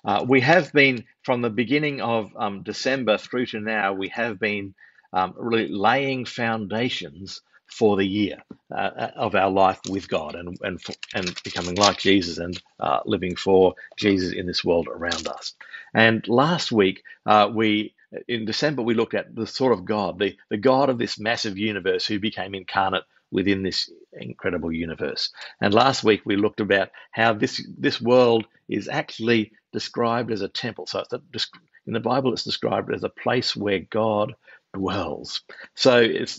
We have been, from the beginning of December through to now, we have been really laying foundations for the year of our life with God and becoming like Jesus and living for Jesus in this world around us. And last week, in December, we looked at the sort of God, the God of this massive universe who became incarnate within this incredible universe. And last week we looked about how this world is actually described as a temple. So in the Bible, it's described as a place where God dwells. So it's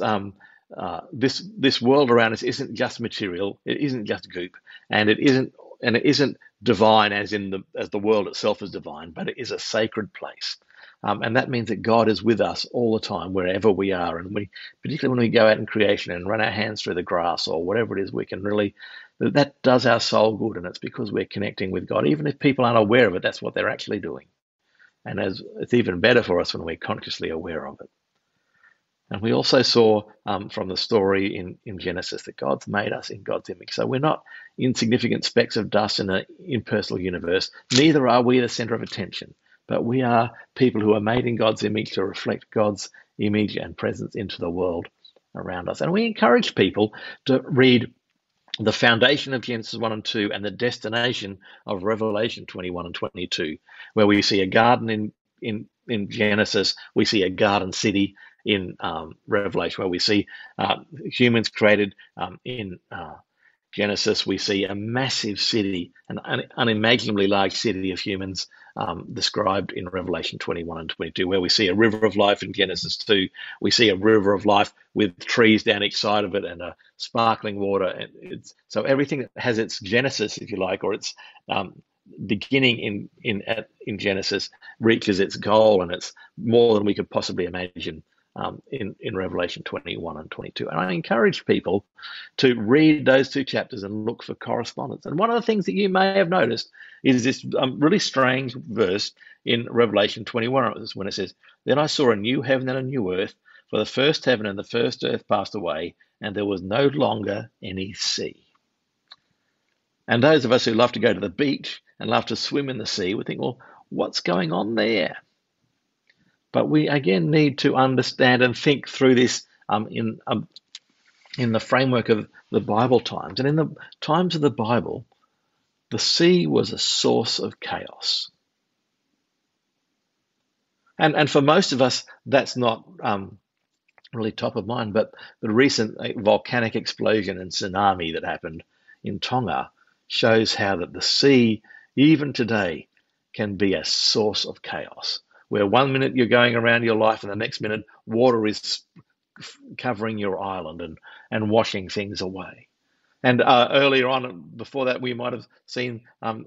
this world around us isn't just material, it isn't just goop, and it isn't divine as the world itself is divine, but it is a sacred place. And that means that God is with us all the time, wherever we are. And particularly when we go out in creation and run our hands through the grass or whatever it is, that does our soul good. And it's because we're connecting with God. Even if people aren't aware of it, that's what they're actually doing. And it's even better for us when we're consciously aware of it. And we also saw from the story in Genesis that God's made us in God's image. So we're not insignificant specks of dust in an impersonal universe. Neither are we the center of attention. But we are people who are made in God's image to reflect God's image and presence into the world around us. And we encourage people to read the foundation of Genesis 1 and 2 and the destination of Revelation 21 and 22, where we see a garden in Genesis, we see a garden city in Revelation, where we see humans created in Genesis. We see a massive city, an unimaginably large city of humans described in Revelation 21 and 22, where we see a river of life in Genesis 2. We see a river of life with trees down each side of it and a sparkling water. So everything that has its genesis, if you like, or its beginning in Genesis reaches its goal, and it's more than we could possibly imagine in Revelation 21 and 22. And I encourage people to read those two chapters and look for correspondence. And one of the things that you may have noticed is this really strange verse in Revelation 21 when it says, "Then I saw a new heaven and a new earth, for the first heaven and the first earth passed away, and there was no longer any sea." And those of us who love to go to the beach and love to swim in the sea would think, well, what's going on there? But we again need to understand and think through this in the framework of the Bible times. And in the times of the Bible, the sea was a source of chaos. And for most of us, that's not really top of mind. But the recent volcanic explosion and tsunami that happened in Tonga shows how that the sea, even today, can be a source of chaos, where one minute you're going around your life and the next minute water is covering your island and washing things away. And earlier on, before that, we might have seen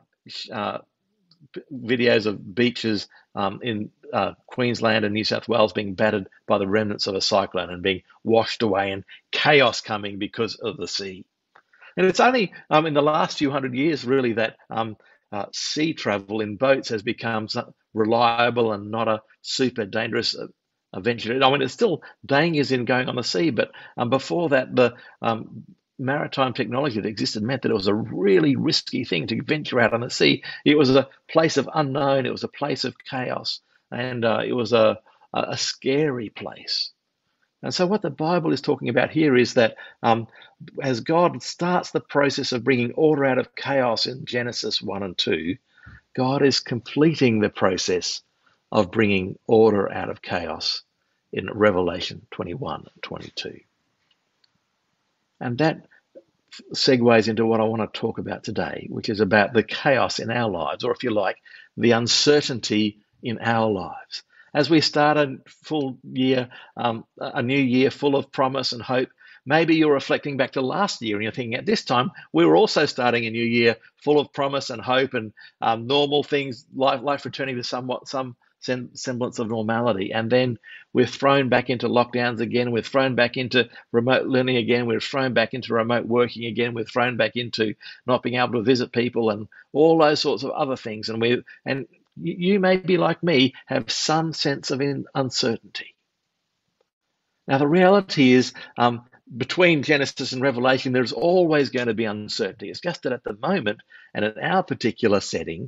videos of beaches in Queensland and New South Wales being battered by the remnants of a cyclone and being washed away, and chaos coming because of the sea. And it's only in the last few hundred years, really, that sea travel in boats has become reliable and not a super dangerous venture. I mean, it's still dangers in going on the sea, but before that, the maritime technology that existed meant that it was a really risky thing to venture out on the sea. It was a place of unknown. It was a place of chaos, and it was a scary place. And so what the Bible is talking about here is that as God starts the process of bringing order out of chaos in Genesis 1 and 2, God is completing the process of bringing order out of chaos in Revelation 21 and 22. And that segues into what I want to talk about today, which is about the chaos in our lives, or if you like, the uncertainty in our lives. As we start a full year, a new year full of promise and hope, maybe you're reflecting back to last year and you're thinking, at this time, we were also starting a new year full of promise and hope and normal things, life returning to some semblance of normality. And then we're thrown back into lockdowns again. We're thrown back into remote learning again. We're thrown back into remote working again. We're thrown back into not being able to visit people and all those sorts of other things. And you may be like me, have some sense of uncertainty. Now, the reality is, between Genesis and Revelation, there's always going to be uncertainty. It's just that at the moment and in our particular setting,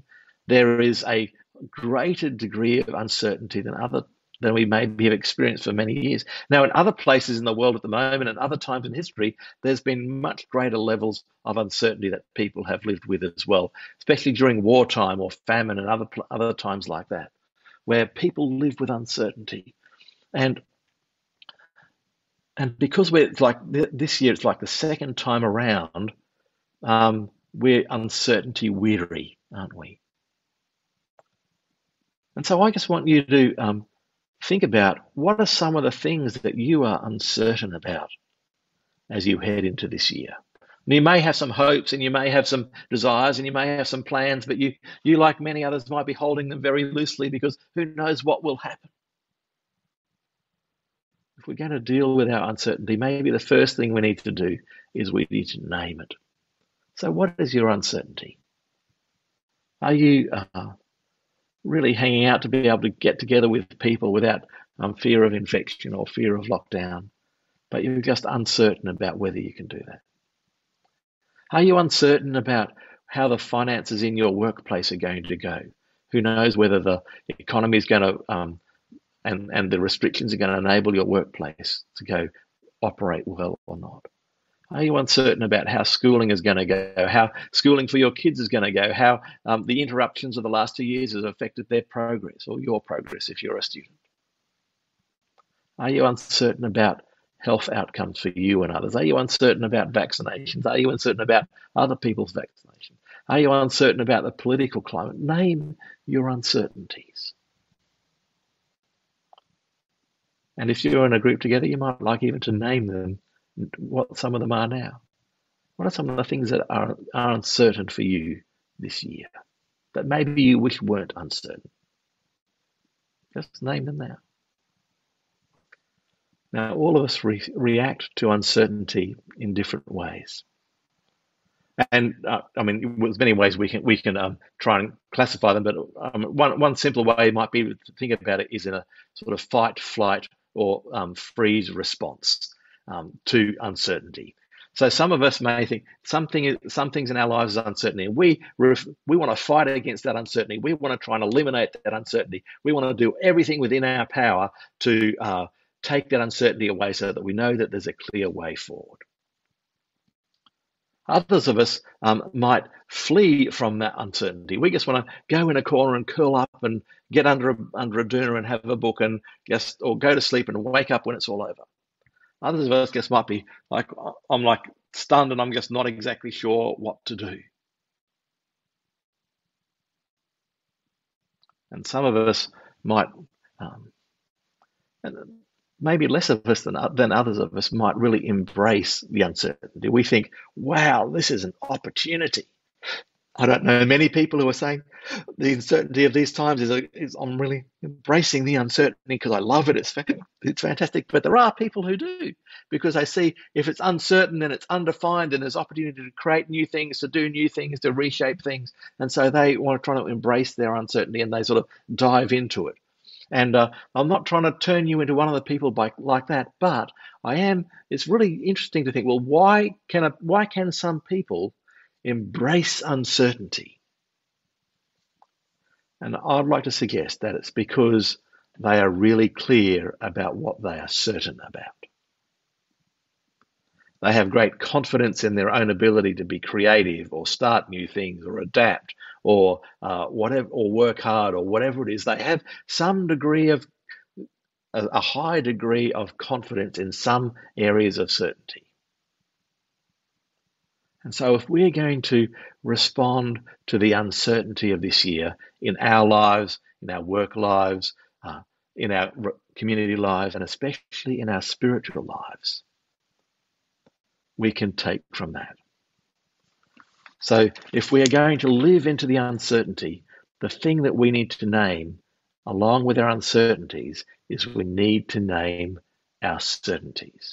there is a greater degree of uncertainty than we maybe have experienced for many years. Now, in other places in the world at the moment and other times in history, there's been much greater levels of uncertainty that people have lived with as well, especially during wartime or famine and other times like that, where people live with uncertainty. And because it's like this year, it's like the second time around, we're uncertainty weary, aren't we? And so I just want you to think about what are some of the things that you are uncertain about as you head into this year. And you may have some hopes and you may have some desires and you may have some plans, but you, like many others, might be holding them very loosely because who knows what will happen. If we're going to deal with our uncertainty, maybe the first thing we need to do is we need to name it. So what is your uncertainty? Are you really hanging out to be able to get together with people without fear of infection or fear of lockdown, but you're just uncertain about whether you can do that? Are you uncertain about how the finances in your workplace are going to go? Who knows whether the economy is going to and the restrictions are going to enable your workplace to go operate well or not? Are you uncertain about how schooling is going to go, how schooling for your kids is going to go, how the interruptions of the last 2 years has affected their progress or your progress if you're a student? Are you uncertain about health outcomes for you and others? Are you uncertain about vaccinations? Are you uncertain about other people's vaccinations? Are you uncertain about the political climate? Name your uncertainties. And if you're in a group together, you might like even to name them, what some of them are now. What are some of the things that are uncertain for you this year that maybe you wish weren't uncertain? Just name them now. Now, all of us react to uncertainty in different ways. And I mean, there's many ways we can try and classify them, but one simpler way might be to think about it is in a sort of fight, flight, or freeze response to uncertainty. So some of us may think some things in our lives is uncertainty, and we want to fight against that uncertainty. We want to try and eliminate that uncertainty. We want to do everything within our power to take that uncertainty away so that we know that there's a clear way forward. Others of us might flee from that uncertainty. We just want to go in a corner and curl up and get under a doona and have a book and or go to sleep and wake up when it's all over. Others of us just might be like, I'm like stunned and I'm just not exactly sure what to do. And some of us might, maybe less of us than others of us might really embrace the uncertainty. We think, wow, this is an opportunity. I don't know many people who are saying the uncertainty of these times is I'm really embracing the uncertainty because I love it. It's fantastic. But there are people who do, because they see if it's uncertain and it's undefined and there's opportunity to create new things, to do new things, to reshape things. And so they want to try to embrace their uncertainty and they sort of dive into it. And I'm not trying to turn you into one of the people like that, but it's really interesting to think, well, why can some people embrace uncertainty? And I'd like to suggest that it's because they are really clear about what they are certain about. They have great confidence in their own ability to be creative or start new things or adapt or whatever, or work hard or whatever it is. They have some degree of a high degree of confidence in some areas of certainty. And so if we're going to respond to the uncertainty of this year in our lives, in our work lives, in our community lives, and especially in our spiritual lives, we can take from that. So if we are going to live into the uncertainty, the thing that we need to name, along with our uncertainties, is we need to name our certainties.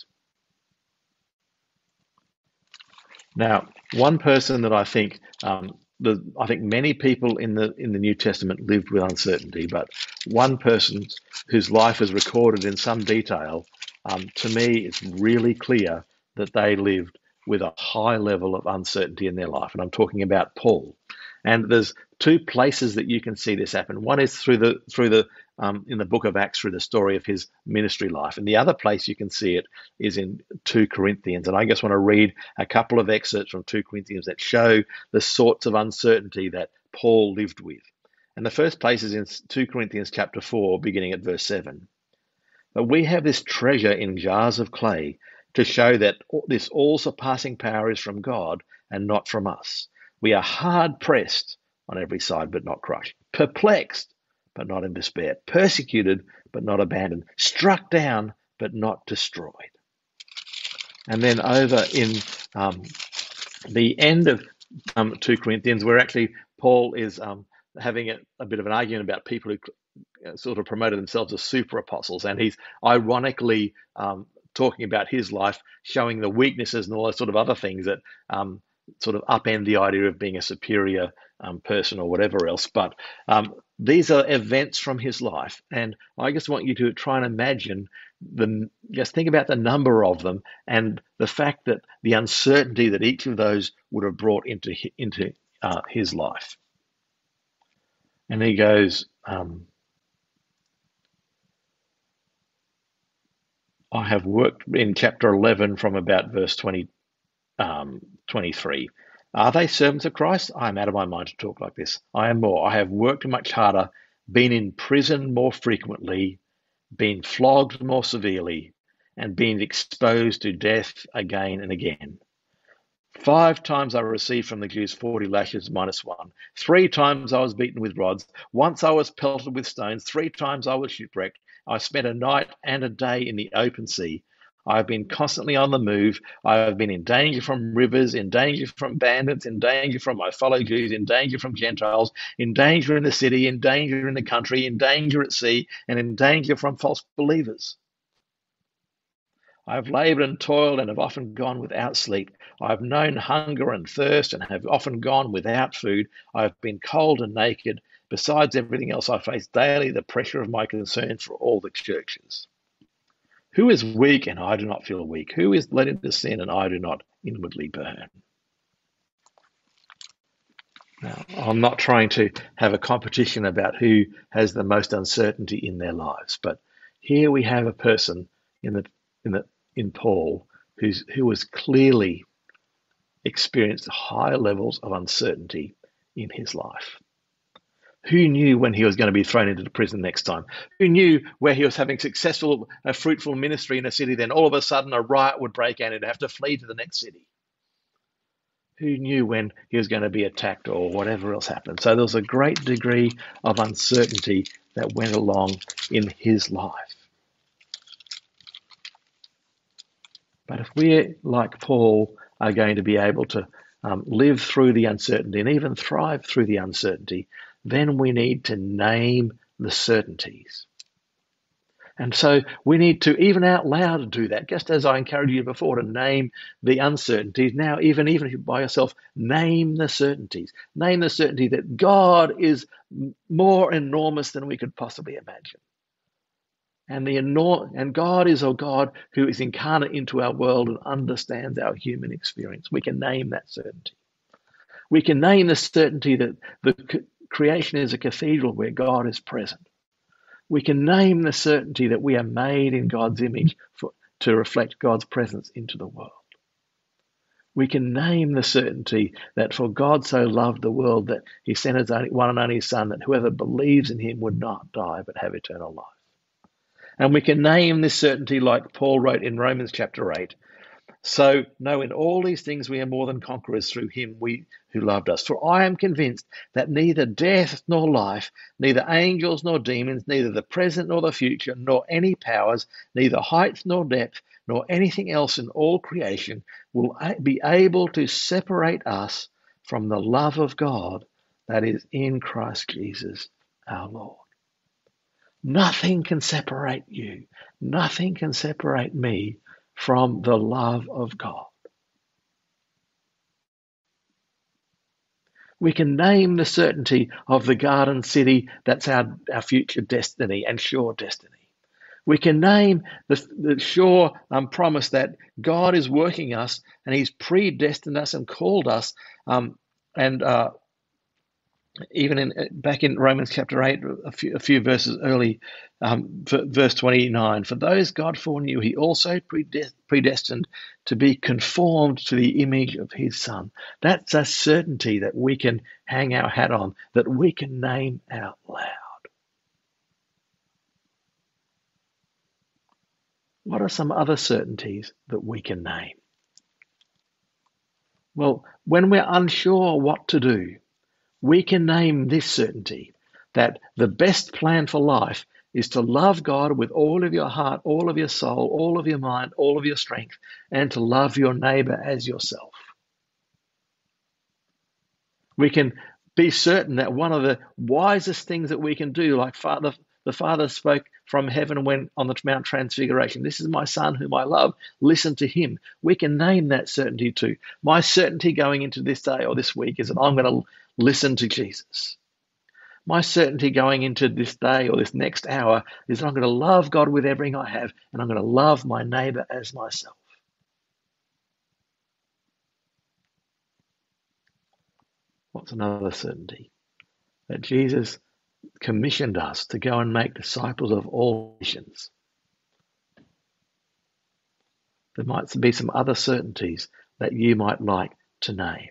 Now, one person that I think many people in the New Testament lived with uncertainty, but one person whose life is recorded in some detail, to me, it's really clear that they lived with a high level of uncertainty in their life. And I'm talking about Paul. And there's two places that you can see this happen. One is through the in the book of Acts, through the story of his ministry life, and the other place you can see it is in 2 Corinthians. And I just want to read a couple of excerpts from 2 Corinthians that show the sorts of uncertainty that Paul lived with. And the first place is in 2 Corinthians chapter 4, beginning at verse 7. But we have this treasure in jars of clay to show that this all-surpassing power is from God and not from us. We are hard pressed on every side, but not crushed, perplexed, but not in despair, persecuted, but not abandoned, struck down, but not destroyed. And then over in the end of 2 Corinthians, where actually Paul is having a bit of an argument about people who sort of promoted themselves as super apostles, and he's ironically talking about his life, showing the weaknesses and all those sort of other things that sort of upend the idea of being a superior person or whatever else. But these are events from his life, and I just want you to try and imagine just think about the number of them and the fact that the uncertainty that each of those would have brought into his life. And he goes, I have worked in chapter 11 from about verse 23. Are they servants of Christ? I am out of my mind to talk like this. I am more. I have worked much harder, been in prison more frequently, been flogged more severely, and been exposed to death again and again. 5 times I received from the Jews 40 lashes minus 1. 3 times I was beaten with rods. Once I was pelted with stones. 3 times I was shipwrecked. I spent a night and a day in the open sea. I have been constantly on the move. I have been in danger from rivers, in danger from bandits, in danger from my fellow Jews, in danger from Gentiles, in danger in the city, in danger in the country, in danger at sea, and in danger from false believers. I have labored and toiled and have often gone without sleep. I have known hunger and thirst and have often gone without food. I have been cold and naked. Besides everything else, I face daily the pressure of my concern for all the churches. Who is weak and I do not feel weak? Who is led into sin and I do not inwardly burn? Now, I'm not trying to have a competition about who has the most uncertainty in their lives, but here we have a person in Paul who has clearly experienced high levels of uncertainty in his life. Who knew when he was going to be thrown into the prison next time? Who knew where he was having a fruitful ministry in a city, then all of a sudden a riot would break out and he'd have to flee to the next city? Who knew when he was going to be attacked or whatever else happened? So there was a great degree of uncertainty that went along in his life. But if we, like Paul, are going to be able to live through the uncertainty and even thrive through the uncertainty, then we need to name the certainties. And so we need to, even out loud, do that. Just as I encouraged you before to name the uncertainties, now even by yourself, name the certainties. Name the certainty that God is more enormous than we could possibly imagine. And God is a God who is incarnate into our world and understands our human experience. We can name that certainty. We can name the certainty that the creation is a cathedral where God is present. We can name the certainty that we are made in God's image to reflect God's presence into the world. We can name the certainty that for God so loved the world that he sent his one and only Son, that whoever believes in him would not die but have eternal life. And we can name this certainty like Paul wrote in Romans chapter 8. So, no, in all these things we are more than conquerors through him who loved us. For I am convinced that neither death nor life, neither angels nor demons, neither the present nor the future, nor any powers, neither height nor depth, nor anything else in all creation will be able to separate us from the love of God that is in Christ Jesus our Lord. Nothing can separate you. Nothing can separate me from the love of God. We can name the certainty of the garden city that's our future destiny and sure destiny. We can name the sure promise that God is working us and he's predestined us and called us and even back in Romans chapter 8, a few verses early, verse 29, for those God foreknew, he also predestined to be conformed to the image of his Son. That's a certainty that we can hang our hat on, that we can name out loud. What are some other certainties that we can name? Well, when we're unsure what to do, we can name this certainty that the best plan for life is to love God with all of your heart, all of your soul, all of your mind, all of your strength, and to love your neighbor as yourself. We can be certain that one of the wisest things that we can do, like the Father spoke from heaven when on the Mount Transfiguration, this is my Son whom I love, listen to him. We can name that certainty too. My certainty going into this day or this week is that I'm going to listen to Jesus. My certainty going into this day or this next hour is that I'm going to love God with everything I have, and I'm going to love my neighbor as myself. What's another certainty? That Jesus commissioned us to go and make disciples of all nations. There might be some other certainties that you might like to name.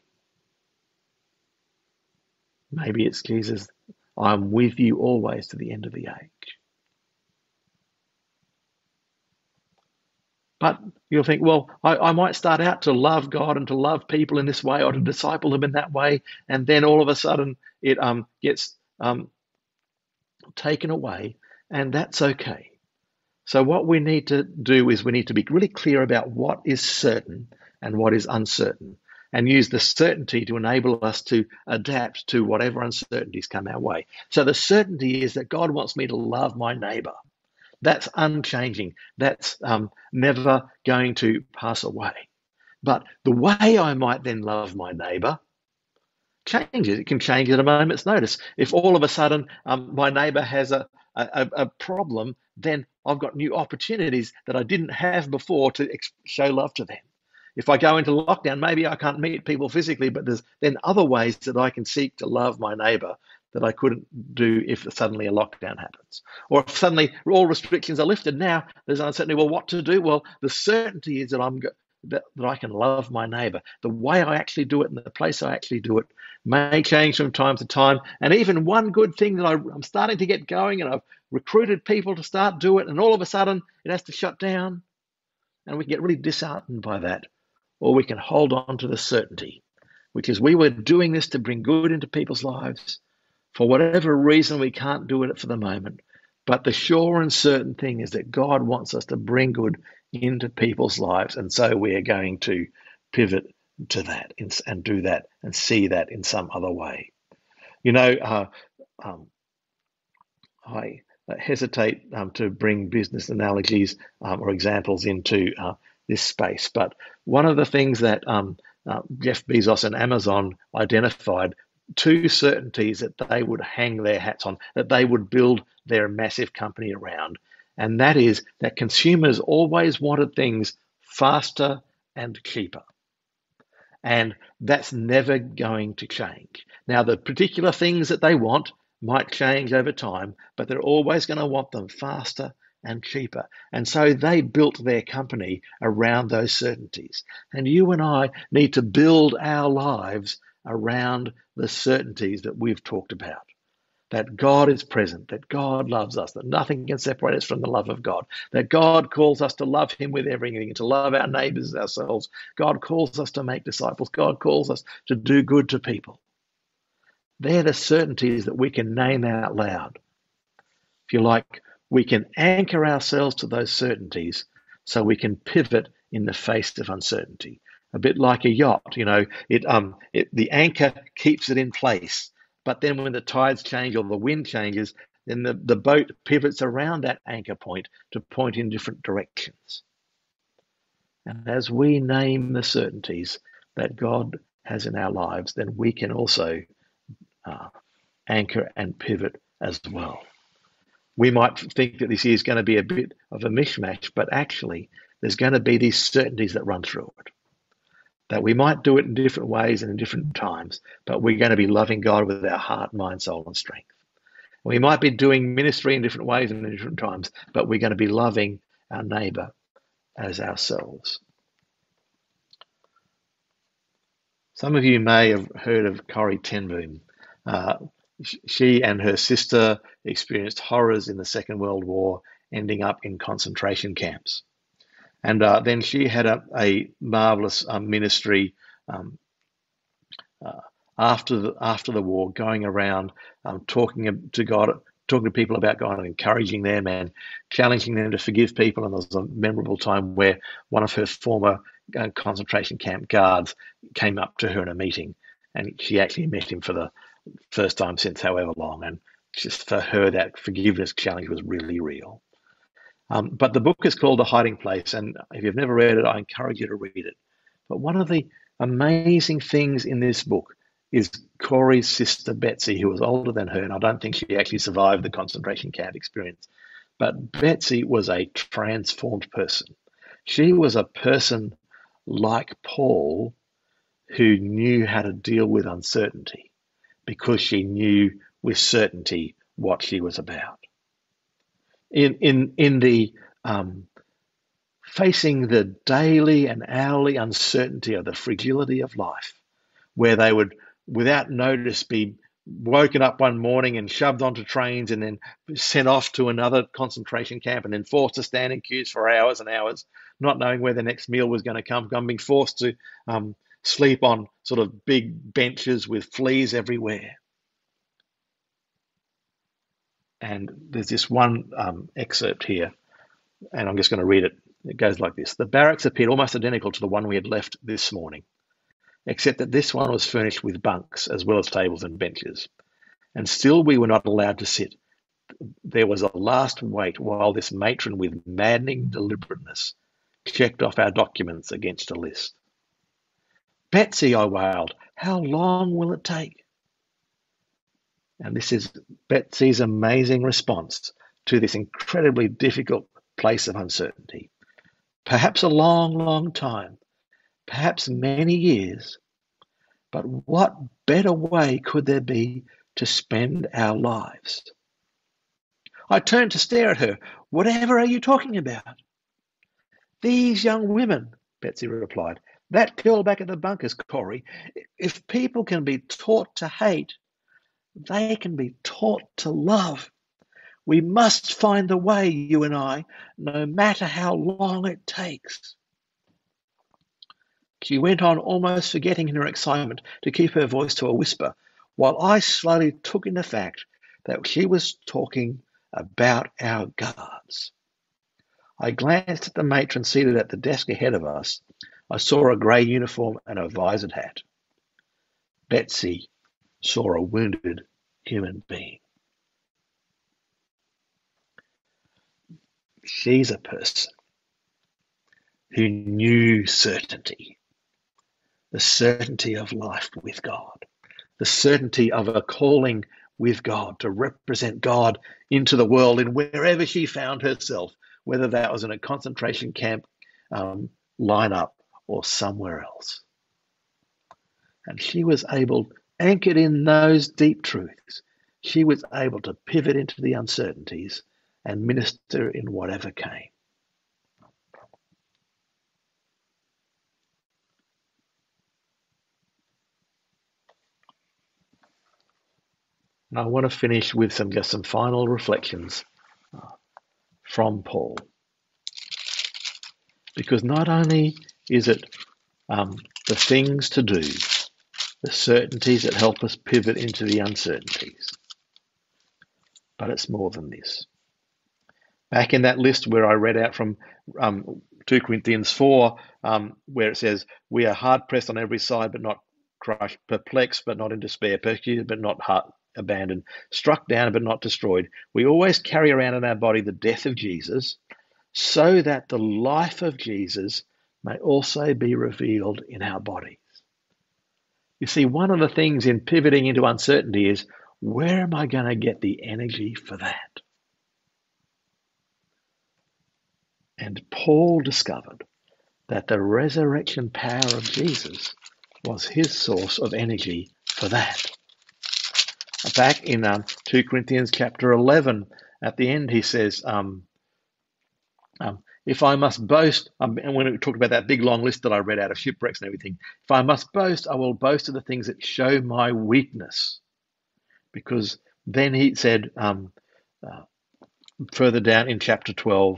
Maybe it's Jesus, I'm with you always to the end of the age. But you'll think, well, I might start out to love God and to love people in this way or to disciple them in that way, and then all of a sudden it gets taken away, and that's okay. So what we need to do is we need to be really clear about what is certain and what is uncertain, and use the certainty to enable us to adapt to whatever uncertainties come our way. So the certainty is that God wants me to love my neighbor. That's unchanging. That's never going to pass away. But the way I might then love my neighbor changes. It can change at a moment's notice. If all of a sudden my neighbor has a problem, then I've got new opportunities that I didn't have before to show love to them. If I go into lockdown, maybe I can't meet people physically, but there's then other ways that I can seek to love my neighbor that I couldn't do if suddenly a lockdown happens. Or if suddenly all restrictions are lifted, now there's uncertainty. Well, what to do? Well, the certainty is that that I can love my neighbor. The way I actually do it and the place I actually do it may change from time to time. And even one good thing that I'm starting to get going, and I've recruited people to start do it, and all of a sudden it has to shut down, and we can get really disheartened by that. Or we can hold on to the certainty, which is we were doing this to bring good into people's lives. For whatever reason, we can't do it for the moment. But the sure and certain thing is that God wants us to bring good into people's lives. And so we are going to pivot to that and do that and see that in some other way. You know, I hesitate to bring business analogies or examples into this space. But one of the things that Jeff Bezos and Amazon identified, two certainties that they would hang their hats on, that they would build their massive company around. And that is that consumers always wanted things faster and cheaper. And that's never going to change. Now, the particular things that they want might change over time, but they're always going to want them faster and cheaper. And so they built their company around those certainties. And you and I need to build our lives around the certainties that we've talked about. That God is present, that God loves us, that nothing can separate us from the love of God, that God calls us to love him with everything, to love our neighbors as ourselves. God calls us to make disciples. God calls us to do good to people. They're the certainties that we can name out loud. If you like, we can anchor ourselves to those certainties so we can pivot in the face of uncertainty. A bit like a yacht, the anchor keeps it in place. But then when the tides change or the wind changes, then the boat pivots around that anchor point to point in different directions. And as we name the certainties that God has in our lives, then we can also anchor and pivot as well. We might think that this year is going to be a bit of a mishmash, but actually there's going to be these certainties that run through it. that we might do it in different ways and in different times, but we're going to be loving God with our heart, mind, soul, and strength. We might be doing ministry in different ways and in different times, but we're going to be loving our neighbour as ourselves. Some of you may have heard of Corrie ten Boom. She and her sister experienced horrors in the Second World War, ending up in concentration camps. And then she had a marvelous ministry after the war, going around talking to God, talking to people about God, and encouraging them and challenging them to forgive people. And there was a memorable time where one of her former concentration camp guards came up to her in a meeting, and she actually met him for the first time since however long. And just for her, that forgiveness challenge was really real. But the book is called The Hiding Place, and if you've never read it, I encourage you to read it. But one of the amazing things in this book is Corrie's sister Betsy, who was older than her, and I don't think she actually survived the concentration camp experience. But Betsy was a transformed person. She was a person like Paul who knew how to deal with uncertainty because she knew with certainty what she was about. In the facing the daily and hourly uncertainty of the fragility of life, where they would, without notice, be woken up one morning and shoved onto trains and then sent off to another concentration camp and then forced to stand in queues for hours and hours, not knowing where the next meal was going to come from, being forced to sleep on sort of big benches with fleas everywhere. And there's this one excerpt here, and I'm just going to read it. It goes like this. The barracks appeared almost identical to the one we had left this morning, except that this one was furnished with bunks as well as tables and benches. And still we were not allowed to sit. There was a last wait while this matron with maddening deliberateness checked off our documents against a list. Betsy, I wailed, how long will it take? And this is Betsy's amazing response to this incredibly difficult place of uncertainty. Perhaps a long, long time, perhaps many years, but what better way could there be to spend our lives? I turned to stare at her. Whatever are you talking about? These young women, Betsy replied. That girl back at the bunkers, Corrie. If people can be taught to hate, they can be taught to love. We must find the way, you and I, no matter how long it takes. She went on, almost forgetting in her excitement to keep her voice to a whisper, while I slowly took in the fact that she was talking about our guards. I glanced at the matron seated at the desk ahead of us. I saw a grey uniform and a visored hat. Betsy saw a wounded human being. She's a person who knew certainty, the certainty of life with God, the certainty of a calling with God to represent God into the world in wherever she found herself, whether that was in a concentration camp lineup or somewhere else. And she was able, anchored in those deep truths, she was able to pivot into the uncertainties and minister in whatever came. And I want to finish with some final reflections from Paul. Because not only is it the things to do, the certainties that help us pivot into the uncertainties, but it's more than this. Back in that list where I read out from 2 Corinthians 4, where it says, we are hard pressed on every side, but not crushed, perplexed, but not in despair, persecuted, but not abandoned, struck down, but not destroyed. We always carry around in our body the death of Jesus, so that the life of Jesus may also be revealed in our bodies. You see, one of the things in pivoting into uncertainty is, where am I going to get the energy for that? And Paul discovered that the resurrection power of Jesus was his source of energy for that. Back in 2 Corinthians chapter 11, at the end he says, if I must boast, and when we talked about that big long list that I read out of shipwrecks and everything, if I must boast, I will boast of the things that show my weakness. Because then he said further down in chapter 12,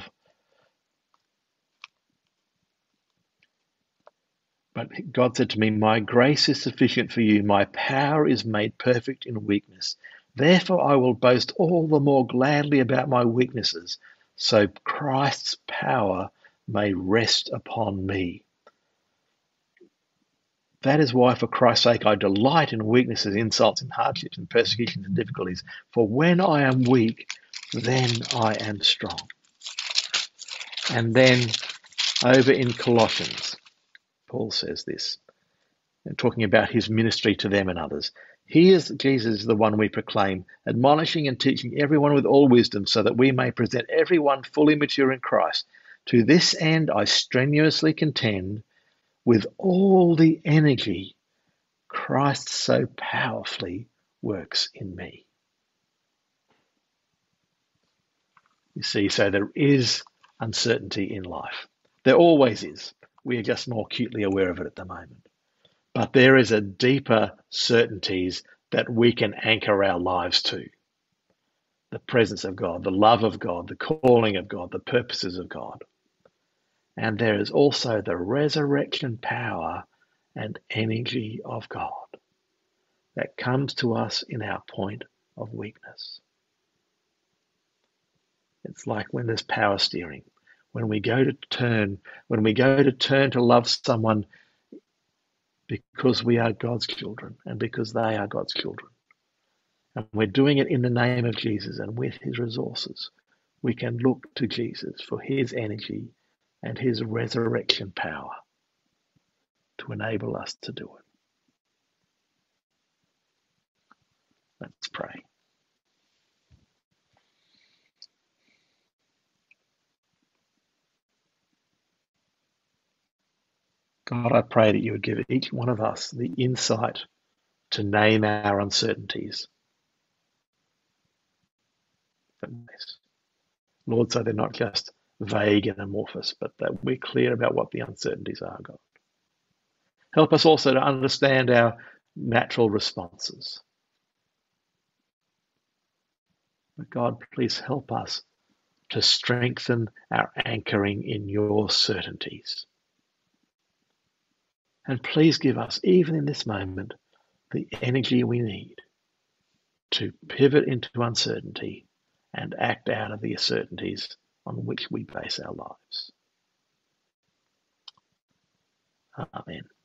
but God said to me, my grace is sufficient for you. My power is made perfect in weakness. Therefore, I will boast all the more gladly about my weaknesses, so Christ's power may rest upon me. That is why, for Christ's sake, I delight in weaknesses, insults, and hardships, and persecutions and difficulties. For when I am weak, then I am strong. And then over in Colossians, Paul says this, and talking about his ministry to them and others. He is Jesus, the one we proclaim, admonishing and teaching everyone with all wisdom, so that we may present everyone fully mature in Christ. To this end I strenuously contend with all the energy Christ so powerfully works in me. You see, so there is uncertainty in life. There always is. We are just more acutely aware of it at the moment. But there is a deeper certainties that we can anchor our lives to. The presence of God, the love of God, the calling of God, the purposes of God. And there is also the resurrection power and energy of God that comes to us in our point of weakness. It's like when there's power steering. When we go to turn to love someone because we are God's children and because they are God's children. And we're doing it in the name of Jesus and with his resources. We can look to Jesus for his energy and his resurrection power to enable us to do it. Let's pray. God, I pray that you would give each one of us the insight to name our uncertainties. Lord, so they're not just vague and amorphous, but that we're clear about what the uncertainties are, God. Help us also to understand our natural responses. But God, please help us to strengthen our anchoring in your certainties. And please give us, even in this moment, the energy we need to pivot into uncertainty and act out of the certainties on which we base our lives. Amen.